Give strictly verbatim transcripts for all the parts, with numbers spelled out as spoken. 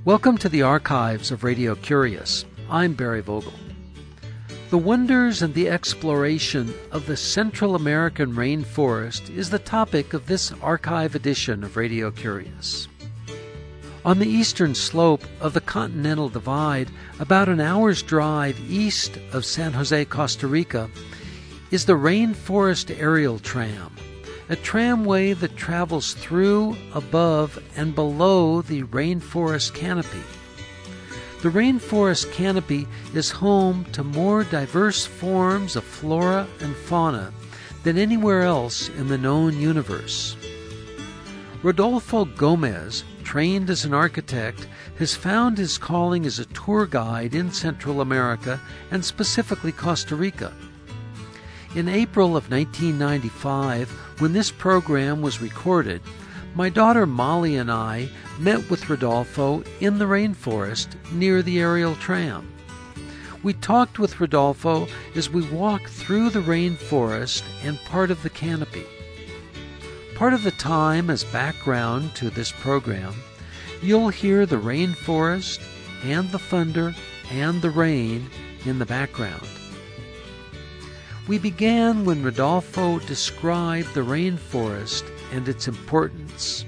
Welcome to the archives of Radio Curious. I'm Barry Vogel. The wonders and the exploration of the Central American rainforest is the topic of this archive edition of Radio Curious. On the eastern slope of the Continental Divide, about an hour's drive east of San Jose, Costa Rica, is the Rainforest Aerial Tram, a tramway that travels through, above, and below the rainforest canopy. The rainforest canopy is home to more diverse forms of flora and fauna than anywhere else in the known universe. Rodolfo Gomez, trained as an architect, has found his calling as a tour guide in Central America and specifically Costa Rica. In April of nineteen ninety-five, when this program was recorded, my daughter Molly and I met with Rodolfo in the rainforest near the aerial tram. We talked with Rodolfo as we walked through the rainforest and part of the canopy. Part of the time, as background to this program, you'll hear the rainforest and the thunder and the rain in the background. We began when Rodolfo described the rainforest and its importance.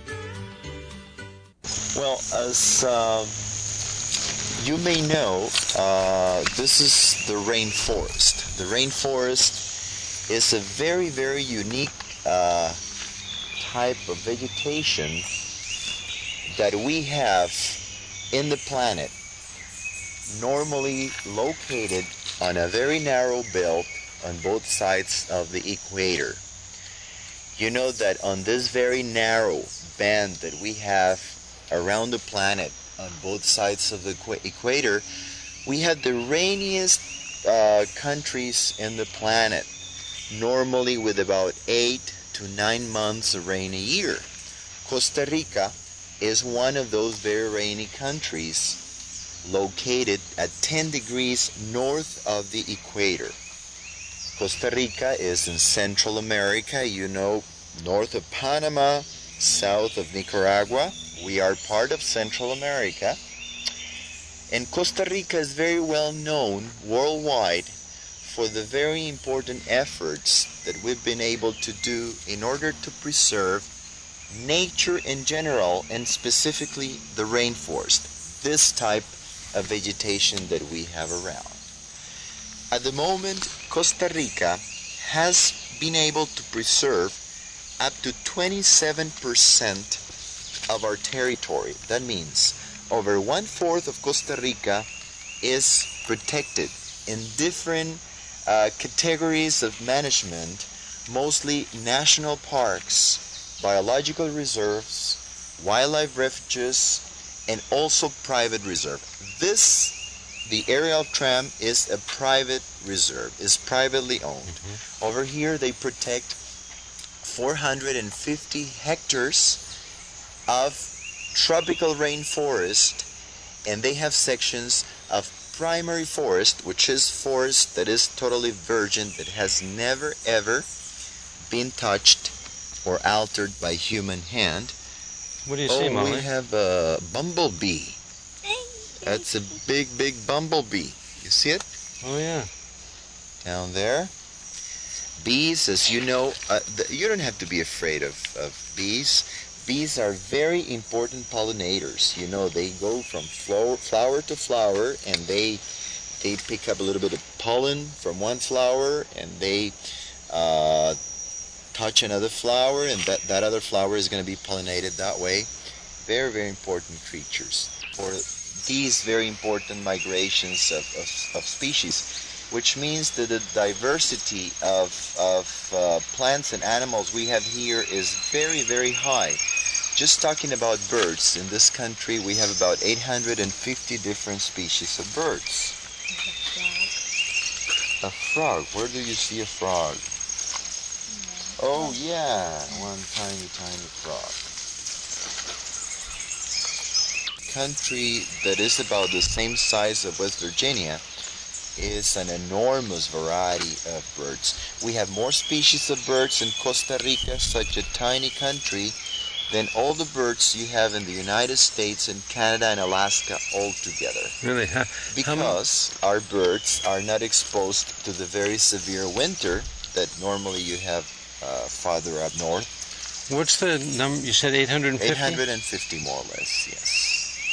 Well, as uh, you may know, uh, this is the rainforest. The rainforest is a very, very unique uh, type of vegetation that we have in the planet, normally located on a very narrow belt on both sides of the equator. You know that on this very narrow band that we have around the planet on both sides of the equ- equator, we have the rainiest uh, countries in the planet, normally with about eight to nine months of rain a year. Costa Rica is one of those very rainy countries located at ten degrees north of the equator. Costa Rica is in Central America, you know, north of Panama, south of Nicaragua. We are part of Central America. And Costa Rica is very well known worldwide for the very important efforts that we've been able to do in order to preserve nature in general, and specifically the rainforest, this type of vegetation that we have around. At the moment, Costa Rica has been able to preserve up to twenty-seven percent of our territory. That means over one-fourth of Costa Rica is protected in different uh, categories of management, mostly national parks, biological reserves, wildlife refuges, and also private reserve. This The aerial tram is a private reserve, is privately owned. Mm-hmm. Over here they protect four hundred fifty hectares of tropical rainforest, and they have sections of primary forest, which is forest that is totally virgin, that has never ever been touched or altered by human hand. What do you oh, see, Molly? We have a bumblebee. That's a big, big bumblebee. You see it? Oh, yeah. Down there. Bees, as you know, uh, the, you don't have to be afraid of, of bees. Bees are very important pollinators. You know, they go from flower, flower to flower, and they they pick up a little bit of pollen from one flower, and they uh, touch another flower, and that, that other flower is going to be pollinated that way. Very, very important creatures for these very important migrations of, of, of species, which means that the diversity of, of uh, plants and animals we have here is very, very high. Just talking about birds, in this country we have about eight hundred fifty different species of birds. A frog. Where do you see a frog? Oh yeah, one tiny, tiny frog. Country that is about the same size of West Virginia is an enormous variety of birds. We have more species of birds in Costa Rica, such a tiny country, than all the birds you have in the United States and Canada and Alaska all together. Really? How, because how our birds are not exposed to the very severe winter that normally you have uh, farther up north. What's the number? You said eight hundred fifty? eight hundred fifty more or less, yes.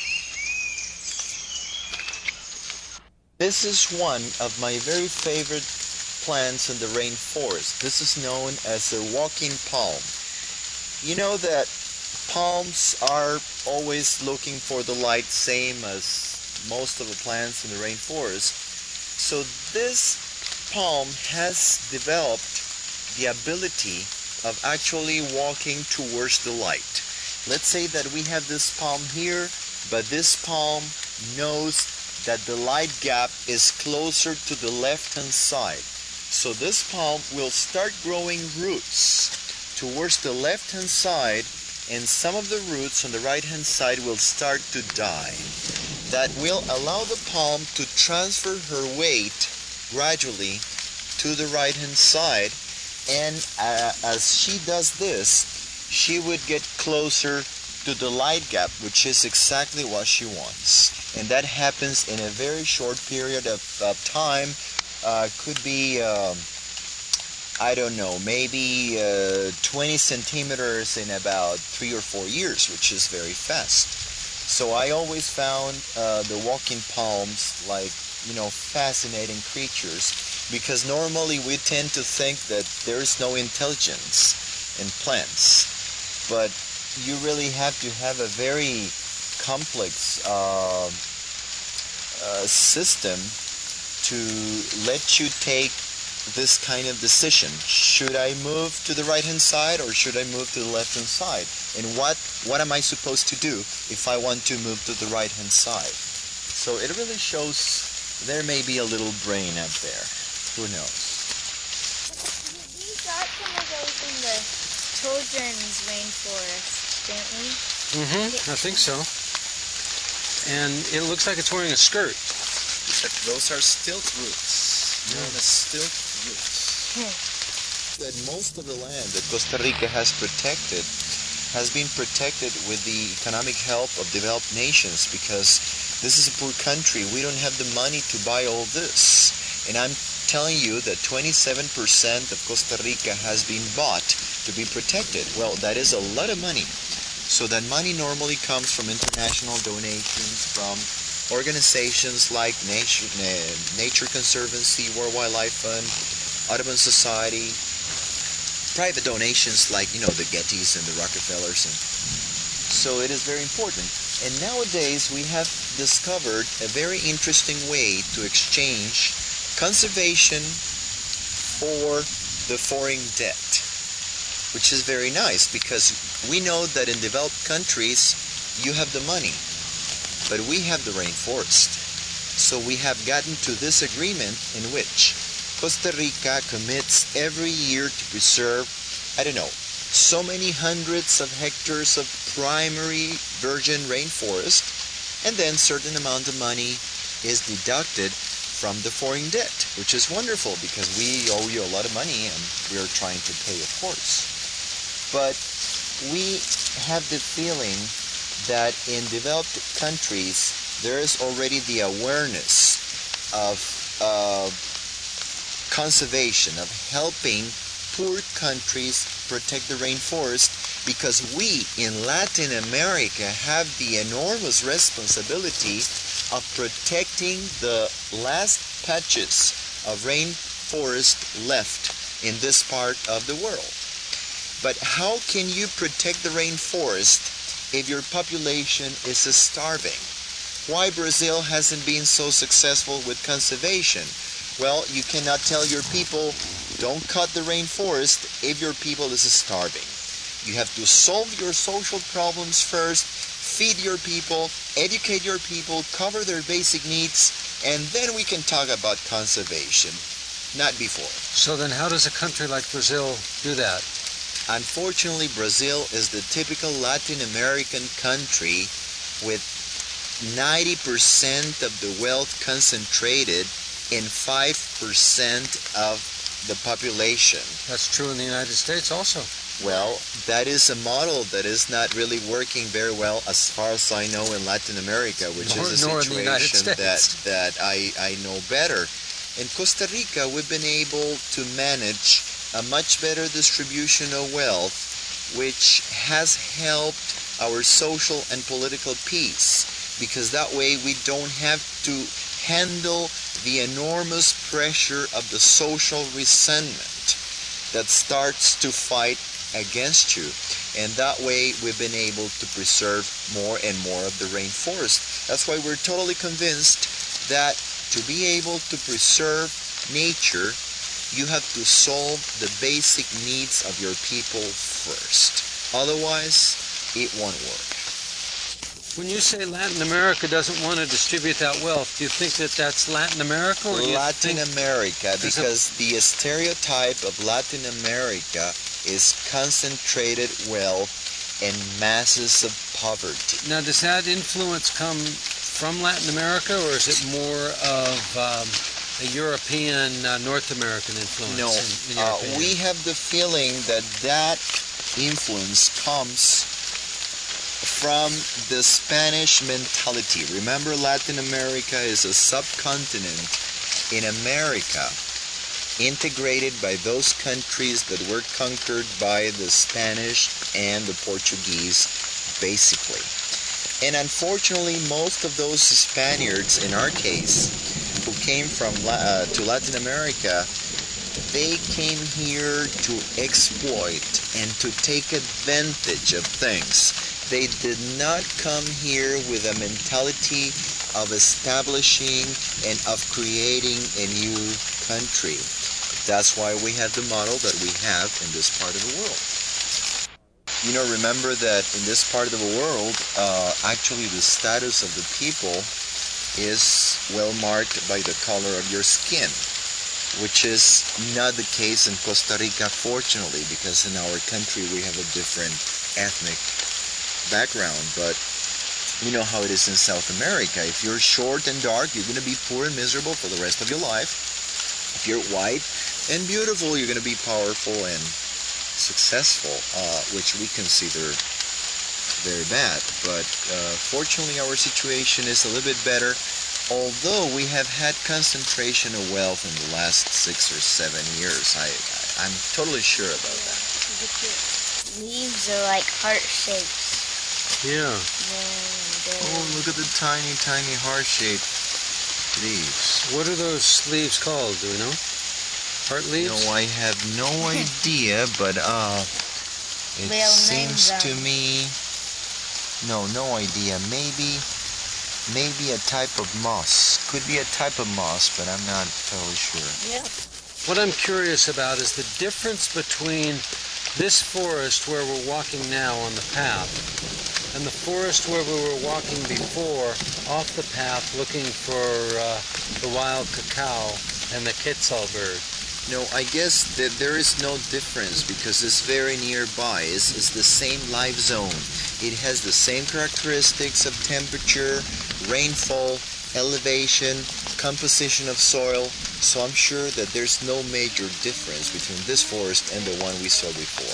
This is one of my very favorite plants in the rainforest. This is known as a walking palm. You know that palms are always looking for the light, same as most of the plants in the rainforest. So this palm has developed the ability of actually walking towards the light. Let's say that we have this palm here, but this palm knows that the light gap is closer to the left-hand side. So this palm will start growing roots towards the left-hand side, and some of the roots on the right-hand side will start to die. That will allow the palm to transfer her weight gradually to the right-hand side, and uh, as she does this, she would get closer to the light gap, which is exactly what she wants. And that happens in a very short period of, of time. Uh, could be, um, I don't know, maybe uh, twenty centimeters in about three or four years, which is very fast. So I always found uh, the walking palms like, you know, fascinating creatures, because normally we tend to think that there is no intelligence in plants. But you really have to have a very complex uh, uh, system to let you take this kind of decision. Should I move to the right hand side or should I move to the left hand side? And what what am I supposed to do if I want to move to the right hand side? So it really shows there may be a little brain out there. Who knows? We got some of those in the children's rainforest, didn't we? Mm-hmm, I think so. And it looks like it's wearing a skirt. Those are stilt roots, known as stilt roots. That most of the land that Costa Rica has protected has been protected with the economic help of developed nations, because this is a poor country. We don't have the money to buy all this. And I'm telling you that twenty-seven percent of Costa Rica has been bought to be protected. Well, that is a lot of money. So that money normally comes from international donations, from organizations like Nature, Nature Conservancy, World Wildlife Fund, Audubon Society, private donations like, you know, the Gettys and the Rockefellers. And so it is very important. And nowadays we have discovered a very interesting way to exchange conservation for the foreign debt, which is very nice, because we know that in developed countries you have the money, but we have the rainforest. So we have gotten to this agreement in which Costa Rica commits every year to preserve, I don't know, so many hundreds of hectares of primary virgin rainforest, and then certain amount of money is deducted from the foreign debt, which is wonderful because we owe you a lot of money and we're trying to pay, of course. But we have the feeling that in developed countries there is already the awareness of uh, conservation, of helping poor countries protect the rainforest, because we in Latin America have the enormous responsibility of protecting the last patches of rainforest left in this part of the world. But how can you protect the rainforest if your population is starving? Why Brazil hasn't been so successful with conservation? Well, you cannot tell your people, don't cut the rainforest if your people is starving. You have to solve your social problems first, feed your people, educate your people, cover their basic needs, and then we can talk about conservation, not before. So then how does a country like Brazil do that? Unfortunately, Brazil is the typical Latin American country with ninety percent of the wealth concentrated in five percent of the population. That's true in the United States also. Well, that is a model that is not really working very well as far as I know in Latin America, which Nor- is a nor in the United situation that, States. that I, I know better. In Costa Rica, we've been able to manage a much better distribution of wealth, which has helped our social and political peace, because that way we don't have to handle the enormous pressure of the social resentment that starts to fight against you. And that way we've been able to preserve more and more of the rainforest. That's why we're totally convinced that to be able to preserve nature, you have to solve the basic needs of your people first. Otherwise, it won't work. When you say Latin America doesn't want to distribute that wealth, do you think that that's Latin America? Or do you Latin think America, Is it- because the stereotype of Latin America is concentrated wealth and masses of poverty. Now, does that influence come from Latin America, or is it more of um, a European, uh, North American influence? No, in, in uh, your we opinion? have the feeling that that influence comes from the Spanish mentality. Remember, Latin America is a subcontinent in America, integrated by those countries that were conquered by the Spanish and the Portuguese, basically. And unfortunately, most of those Spaniards, in our case, who came from uh, to Latin America, they came here to exploit and to take advantage of things. They did not come here with a mentality of establishing and of creating a new country. That's why we have the model that we have in this part of the world. You know, remember that in this part of the world, uh, actually the status of the people is well marked by the color of your skin, which is not the case in Costa Rica, fortunately, because in our country we have a different ethnic background. But you know how it is in South America. If you're short and dark, you're going to be poor and miserable for the rest of your life. If you're white and beautiful, you're going to be powerful and successful, uh, which we consider very bad. But uh, fortunately, our situation is a little bit better, although we have had concentration of wealth in the last six or seven years. I, I, I'm totally sure about that. The leaves are like heart shapes. Yeah. Oh, look at the tiny, tiny heart-shaped leaves. What are those leaves called? Do we know? Heart leaves? No, I have no idea, but uh, it They'll name seems to them. me, no, no idea. Maybe, maybe a type of moss. Could be a type of moss, but I'm not totally sure. Yeah. What I'm curious about is the difference between this forest where we're walking now on the path and the forest where we were walking before off the path looking for uh, the wild cacao and the quetzal bird. No, I guess that there is no difference because it's very nearby. It's, it's the same life zone. It has the same characteristics of temperature, rainfall, elevation, composition of soil. So I'm sure that there's no major difference between this forest and the one we saw before.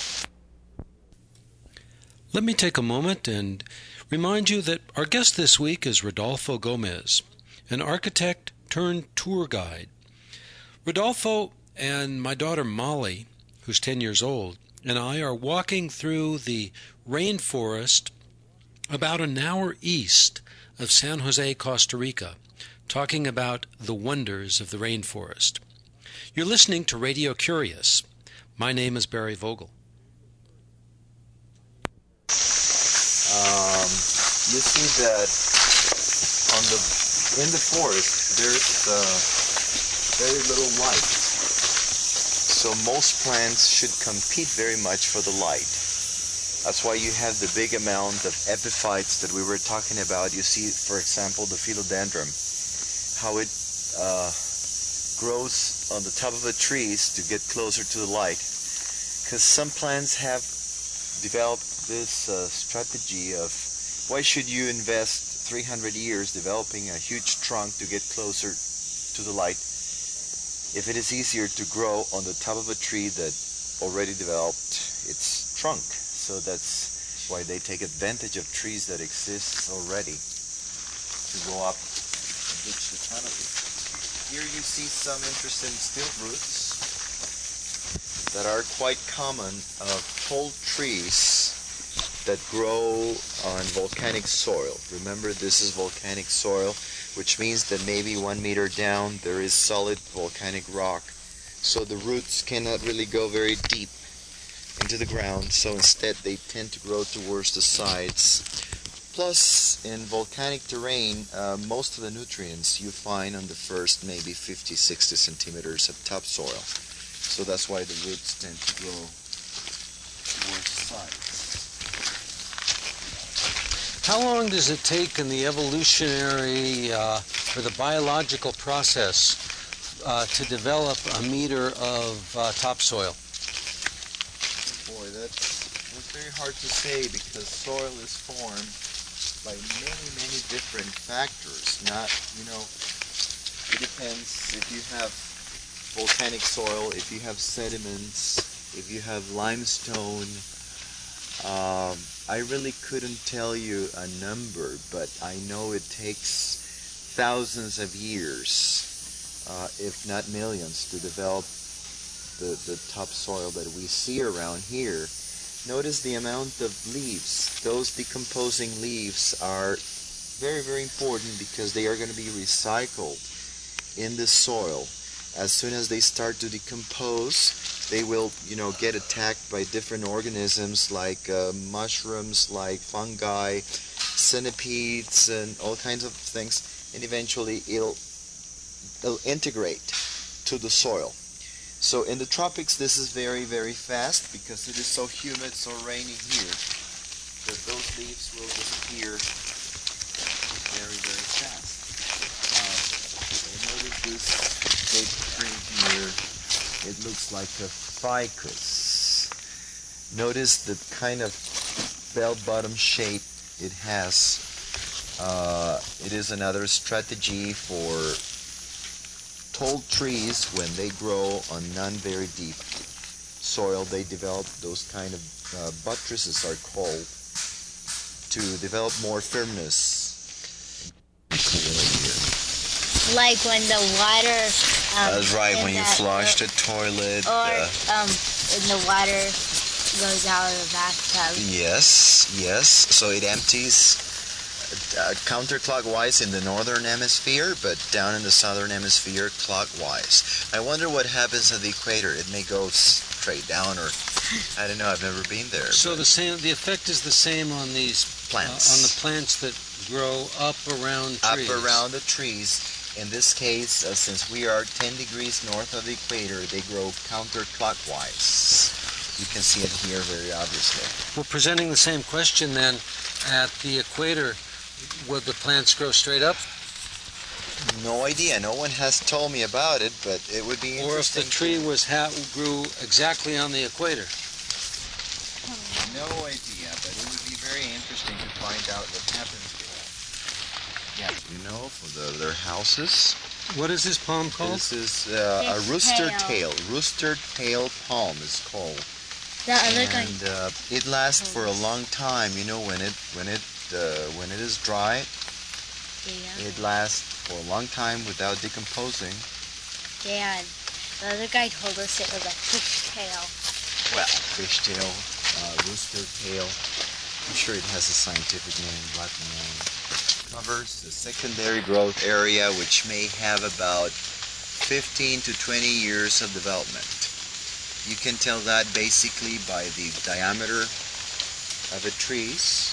Let me take a moment and remind you that our guest this week is Rodolfo Gomez, an architect turned tour guide. Rodolfo and my daughter Molly, who's ten years old, and I are walking through the rainforest about an hour east of San Jose, Costa Rica, talking about the wonders of the rainforest. You're listening to Radio Curious. My name is Barry Vogel. Um, you see that on the in the forest there's uh, very little light. So most plants should compete very much for the light. That's why you have the big amount of epiphytes that we were talking about. You see, for example, the philodendron, how it uh, grows on the top of the trees to get closer to the light. Because some plants have developed this uh, strategy of why should you invest three hundred years developing a huge trunk to get closer to the light if it is easier to grow on the top of a tree that already developed its trunk. So that's why they take advantage of trees that exist already to go up and reach the canopy. Here you see some interesting stilt roots that are quite common of tall trees that grow on volcanic soil. Remember, this is volcanic soil, which means that maybe one meter down there is solid volcanic rock. So the roots cannot really go very deep into the ground, so instead they tend to grow towards the sides. Plus, in volcanic terrain, uh, most of the nutrients you find on the first maybe fifty to sixty centimeters of topsoil. So that's why the roots tend to grow towards the sides. How long does it take in the evolutionary uh, or the biological process uh, to develop a meter of uh, topsoil? Boy, that's, that's very hard to say because soil is formed by many, many different factors. Not, you know, it depends if you have volcanic soil, if you have sediments, if you have limestone. Um, I really couldn't tell you a number, but I know it takes thousands of years, uh, if not millions, to develop the, the topsoil that we see around here. Notice the amount of leaves. Those decomposing leaves are very, very important because they are going to be recycled in the soil. As soon as they start to decompose, they will, you know, get attacked by different organisms like uh, mushrooms, like fungi, centipedes, and all kinds of things, and eventually it'll, it'll integrate to the soil. So in the tropics, this is very, very fast because it is so humid, so rainy here, that those leaves will disappear very, very fast. Uh, I noticed this big tree here. It looks like a ficus. Notice the kind of bell-bottom shape it has. Uh, it is another strategy for tall trees. When they grow on non-very deep soil, they develop those kind of uh, buttresses are called to develop more firmness. Like when the water... Um, That's right, when you that, flush uh, the toilet. Or uh, um, when the water goes out of the bathtub. Yes, yes. So it empties uh, counterclockwise in the northern hemisphere, but down in the southern hemisphere clockwise. I wonder what happens at the equator. It may go straight down, or I don't know. I've never been there. So the same, the effect is the same on these plants, uh, on the plants that grow up around trees. Up around the trees. In this case, uh, since we are ten degrees north of the equator, they grow counterclockwise. You can see it here very obviously. We're presenting the same question then. At the equator, would the plants grow straight up? No idea. No one has told me about it, but it would be interesting. Or if the tree was ha grew exactly on the equator? No idea, but it would be very interesting to find out what happens here. Yeah, you know, for the, their houses. What is this palm called? This is uh, a Fish rooster tail. tail. Rooster tail palm is called. The other kind. And uh, it lasts for a long time. You know, when it when it uh, when it is dry, Yeah. it lasts for a long time without decomposing. Dad, the other guy told us it was a fish tail. Well, fish tail, uh, rooster tail. I'm sure it has a scientific name, Latin name. Covers the secondary growth area, which may have about fifteen to twenty years of development. You can tell that basically by the diameter of the trees.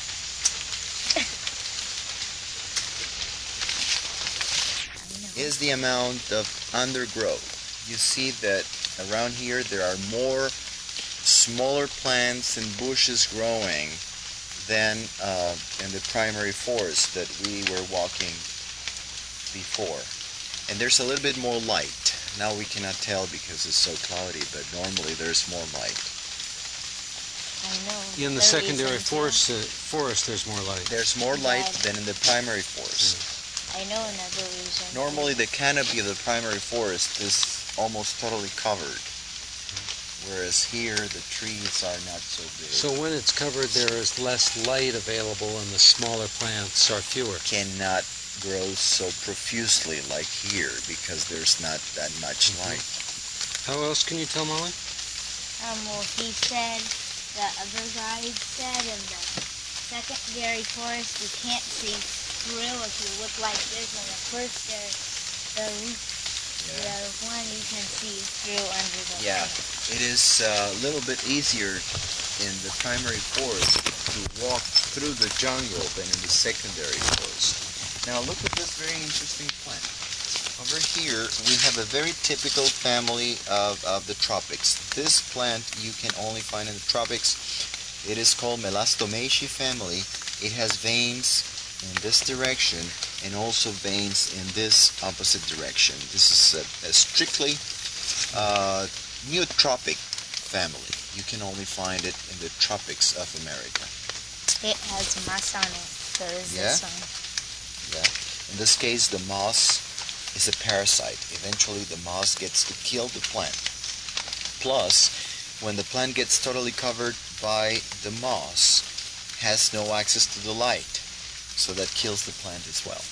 Is the amount of undergrowth. You see that around here there are more smaller plants and bushes growing than uh, in the primary forest that we were walking before. And there's a little bit more light. Now we cannot tell because it's so cloudy, but normally there's more light. I know. In the There secondary isn't, forest, uh, forest, there's more light. There's more light Right. than in the primary forest. I know another reason. Normally the canopy of the primary forest is almost totally covered. whereas here the trees are not so big. So when it's covered, there is less light available and the smaller plants are fewer. Cannot grow so profusely like here because there's not that much Mm-hmm. light. How else can you tell, Molly? Um, well, he said, the other guy said in the secondary forest you can't see through if you look like this. In the first there, the, the one you can see through under the Yeah, plant. it is a little bit easier in the primary forest to walk through the jungle than in the secondary forest. Now look at this very interesting plant. Over here we have a very typical family of, of the tropics. This plant you can only find in the tropics. It is called Melastomaceae family. It has veins in this direction and also veins in this opposite direction. This is a, a strictly uh, neotropic family. You can only find it in the tropics of America. It has moss on it, so is Yeah? this one. Yeah. In this case, the moss is a parasite. Eventually, the moss gets to kill the plant. Plus, when the plant gets totally covered by the moss, has no access to the light, so that kills the plant as well.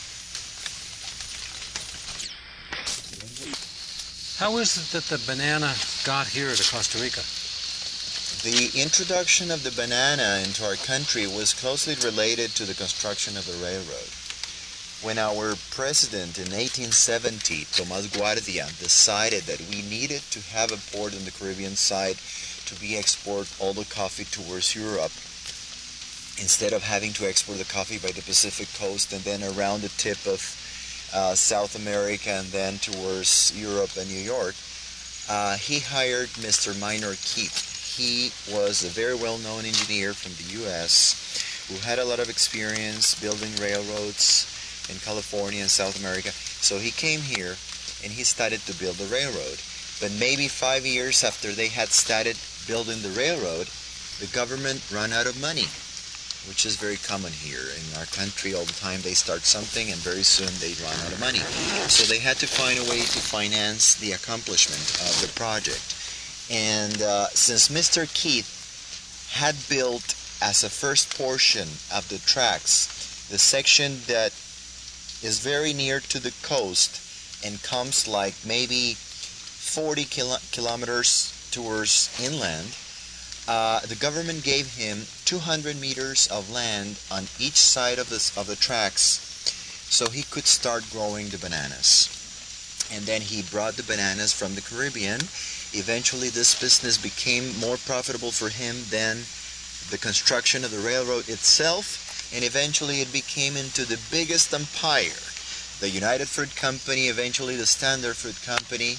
How is it that the banana got here to Costa Rica? The introduction of the banana into our country was closely related to the construction of the railroad. When our president in eighteen seventy, Tomás Guardia, decided that we needed to have a port on the Caribbean side to be export all the coffee towards Europe, instead of having to export the coffee by the Pacific coast and then around the tip of uh, South America and then towards Europe and New York, uh, he hired Mister Minor Keith. He was a very well-known engineer from the U S who had a lot of experience building railroads in California and South America. So he came here and he started to build the railroad. But maybe five years after they had started building the railroad, the government ran out of money, which is very common here in our country. All the time they start something and very soon they run out of money. So they had to find a way to finance the accomplishment of the project. And uh, since Mister Keith had built as a first portion of the tracks the section that is very near to the coast and comes like maybe forty kilo- kilometers towards inland, uh, the government gave him two hundred meters of land on each side of, this, of the tracks so he could start growing the bananas. And then he brought the bananas from the Caribbean. Eventually this business became more profitable for him than the construction of the railroad itself, and eventually it became into the biggest empire. The United Fruit Company, eventually the Standard Fruit Company,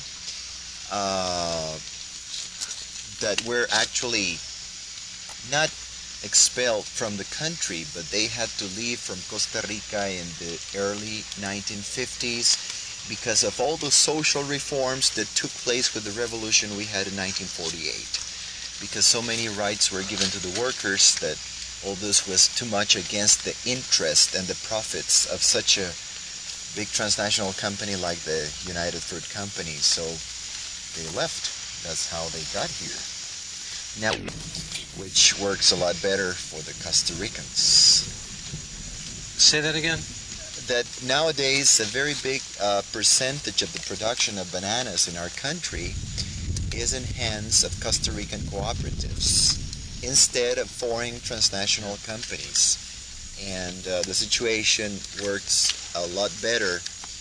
uh, that were actually not expelled from the country, but they had to leave from Costa Rica in the early nineteen fifties because of all the social reforms that took place with the revolution we had in nineteen forty-eight. Because so many rights were given to the workers that all this was too much against the interest and the profits of such a big transnational company like the United Fruit Company. So they left. That's how they got here. Now, which works a lot better for the Costa Ricans. Say that again? That nowadays a very big uh, percentage of the production of bananas in our country is in hands of Costa Rican cooperatives instead of foreign transnational companies. And uh, the situation works a lot better,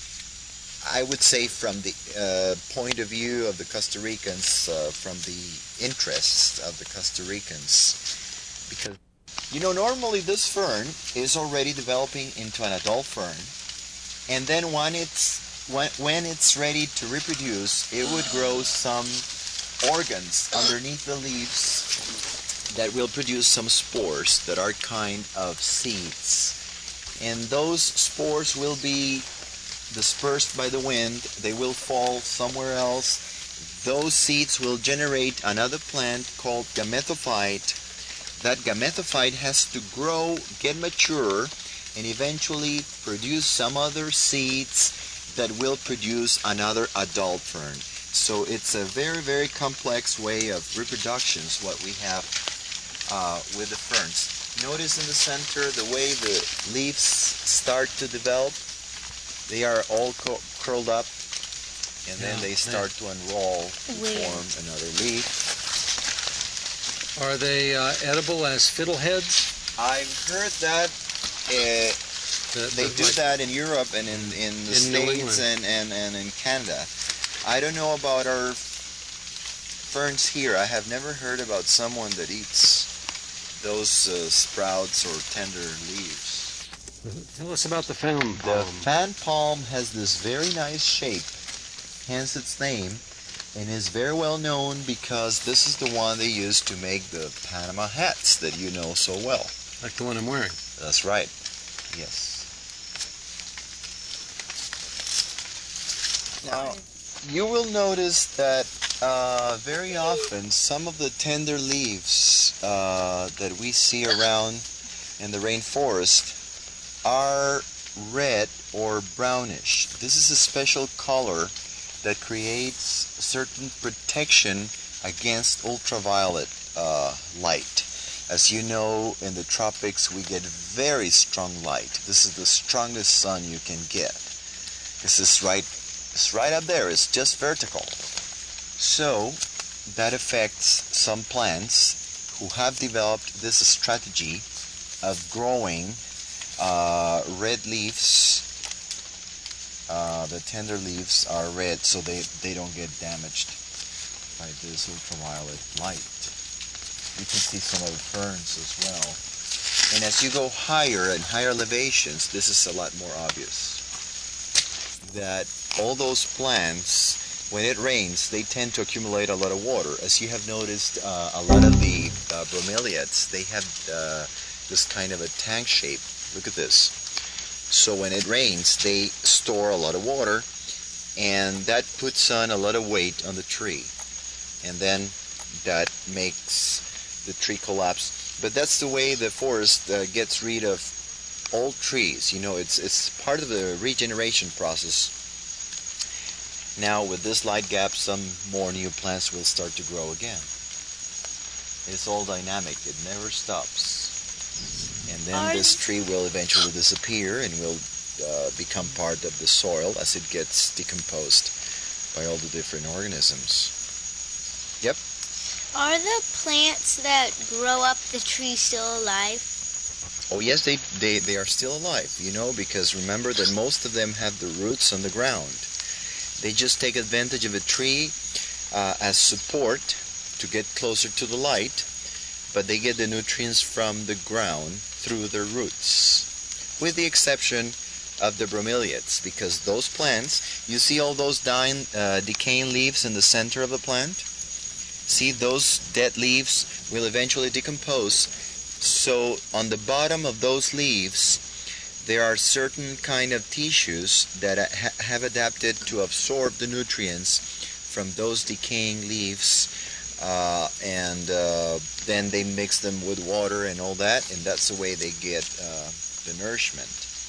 I would say, from the uh, point of view of the Costa Ricans, uh, from the interests of the Costa Ricans. Because, you know, normally this fern is already developing into an adult fern, and then when it's when, when it's ready to reproduce, it would grow some organs underneath the leaves that will produce some spores that are kind of seeds. And those spores will be dispersed by the wind. They will fall somewhere else. Those seeds will generate another plant called gametophyte. That gametophyte has to grow, get mature, and eventually produce some other seeds that will produce another adult fern. So it's a very, very complex way of reproductions, what we have uh, with the ferns. Notice in the center the way the leaves start to develop. They are all co- curled up, and yeah, then they start to unroll to Weird. form another leaf. Are they uh, edible as fiddleheads? I've heard that uh, The, they the, do like, that in Europe and in, in the in New States and, and, and in Canada. I don't know about our ferns here. I have never heard about someone that eats those uh, sprouts or tender leaves. Tell us about the fan palm. The fan palm has this very nice shape, hence its name, and is very well known because this is the one they use to make the Panama hats that you know so well. Like the one I'm wearing. That's right. Yes. Now, you will notice that uh, very often some of the tender leaves uh, that we see around in the rainforest are red or brownish. This is a special color that creates certain protection against ultraviolet uh, light. As you know, in the tropics we get very strong light. This is the strongest sun you can get. This is right, it's right up there. It's just vertical. So that affects some plants who have developed this strategy of growing uh, red leaves. Uh, the tender leaves are red, so they, they don't get damaged by this ultraviolet light. You can see some of the ferns as well. And as you go higher and higher elevations, this is a lot more obvious. That all those plants, when it rains, they tend to accumulate a lot of water. As you have noticed, uh, a lot of the uh, bromeliads, they have uh, this kind of a tank shape. Look at this. So when it rains, they store a lot of water, and that puts on a lot of weight on the tree. And then that makes the tree collapse. But that's the way the forest uh, gets rid of old trees. You know, it's it's part of the regeneration process. Now with this light gap, some more new plants will start to grow again. It's all dynamic. It never stops. And then this tree will eventually disappear and will uh, become part of the soil as it gets decomposed by all the different organisms. Yep. Are the plants that grow up the tree still alive? Oh yes, they, they, they are still alive, you know, because remember that most of them have the roots on the ground. They just take advantage of a tree uh, as support to get closer to the light, but they get the nutrients from the ground through their roots, with the exception of the bromeliads, because those plants, you see all those dying, uh, decaying leaves in the center of the plant? See, those dead leaves will eventually decompose, so on the bottom of those leaves there are certain kind of tissues that ha have adapted to absorb the nutrients from those decaying leaves. Uh, and uh, then they mix them with water and all that, and that's the way they get uh, the nourishment.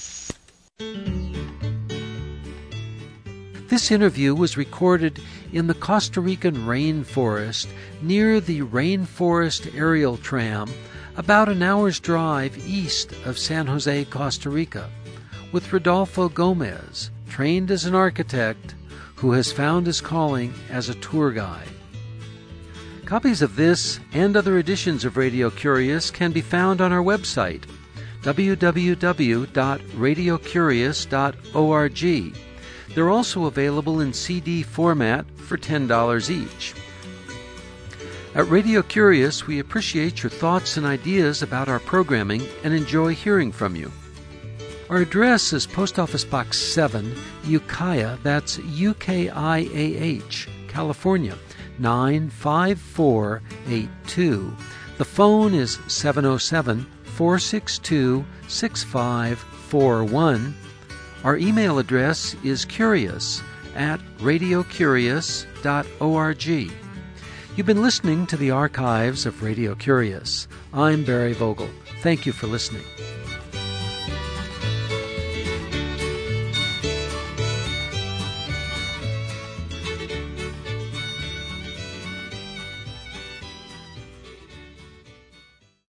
This interview was recorded in the Costa Rican rainforest near the Rainforest Aerial Tram, about an hour's drive east of San Jose, Costa Rica, with Rodolfo Gomez, trained as an architect, who has found his calling as a tour guide. Copies of this and other editions of Radio Curious can be found on our website, w w w dot radio curious dot org. They're also available in C D format for ten dollars each. At Radio Curious, we appreciate your thoughts and ideas about our programming and enjoy hearing from you. Our address is Post Office Box seven, Ukiah, that's U K I A H, California, nine five four eight two. The phone is seven oh seven, four six two, six five four one. Our email address is curious at radio curious dot org. You've been listening to the archives of Radio Curious. I'm Barry Vogel. Thank you for listening.